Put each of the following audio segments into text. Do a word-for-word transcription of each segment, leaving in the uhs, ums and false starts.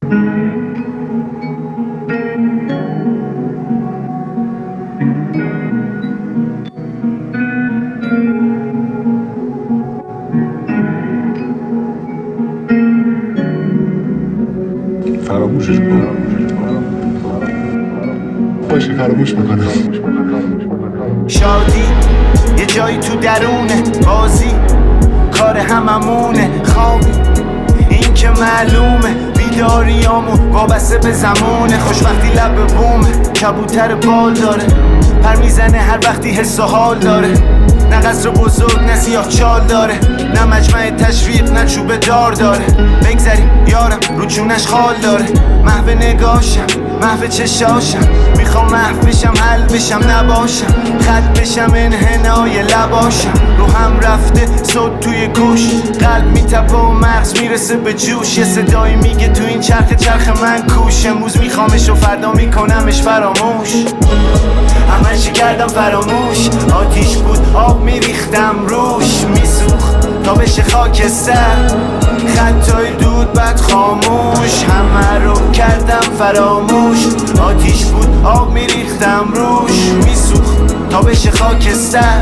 فراموشش کن. باشه فراموش میکنم. شادی یه جایی تو درونه، بازی کار هممونه، خوابی این که معلومه، بیداریامون وابسته به زمونه، خوشبختی لب بومه، کبوتر بال داره، پر میزنه هر وقتی حس و حال داره، نه قصر بزرگ نه سیاه چال داره، نه مجمع تشویق نه چوب دار داره، بگذریم یارم رو جونش خال داره، محو نگاشم محو چشاشم، میخوام محو بشم حل بشم نباشم، خط بشم انحنای لباشم، رو هم رفته صوت توی گوش، قلب میتپه و مغز میرسه به جوش، یه صدایی میگه تو این چرخ چرخ من کوش، امروز میخوامش و فردا میکنمش فراموش، همه چی کردم فراموش، آتیش بود آب میریختم روش، میسوخت تا بشه خاکستر، خطای دود بعد خاموش، همه رو کردم فراموش، آتیش بود آب میریختم روش، میسوخت تا بشه خاکستر،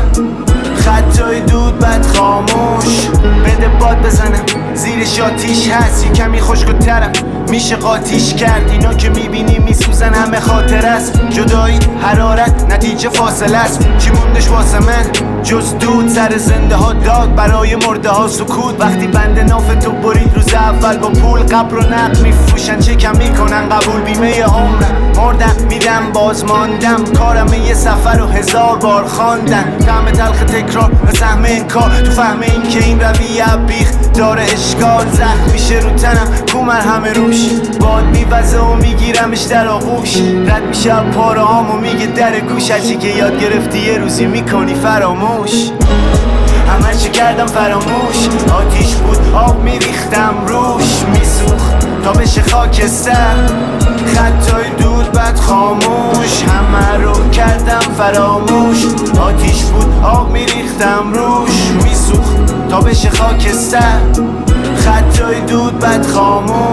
خطای دود بعد خاموش، بده باد بزنم زیرش آتیش هست، یه کمی خشک و طرف میشه قاطیش کرد، اینا که میبینی میسوزن همه خاطر است، جدایی حرارت نتیجه فاصله است، چی موندش واسه من جز دود، سر زنده ها داد برای مرده ها سکوت، وقتی بند ناف تو برید روز اول با پول، قبر و نقد میفروشن چه کم میکنن قبول، بیمه عمرم مردم میدم باز ماندم، کارم یه سفر و هزار بار خواندن، طعم تلخ تکرار و سهم انکار، تو فهم این که این رویه بیخ داره اشکال، زخم میشه رو تنم کومر همه روش، باد میوزه و میگیرمش در آغوش، رد میشه پاره هام و میگه در گوش، هرچی که یاد گرفتی یه روزی میکنی فراموش، همه چی کردم فراموش، آتیش بود آب میریختم روش، میسوخت تا بشه خاکستر، خطای دود بعد خاموش، همه رو کردم فراموش، آتیش بود آب میریختم روش، میسوخت تا بشه خاکستر، خطای دود بعد خاموش.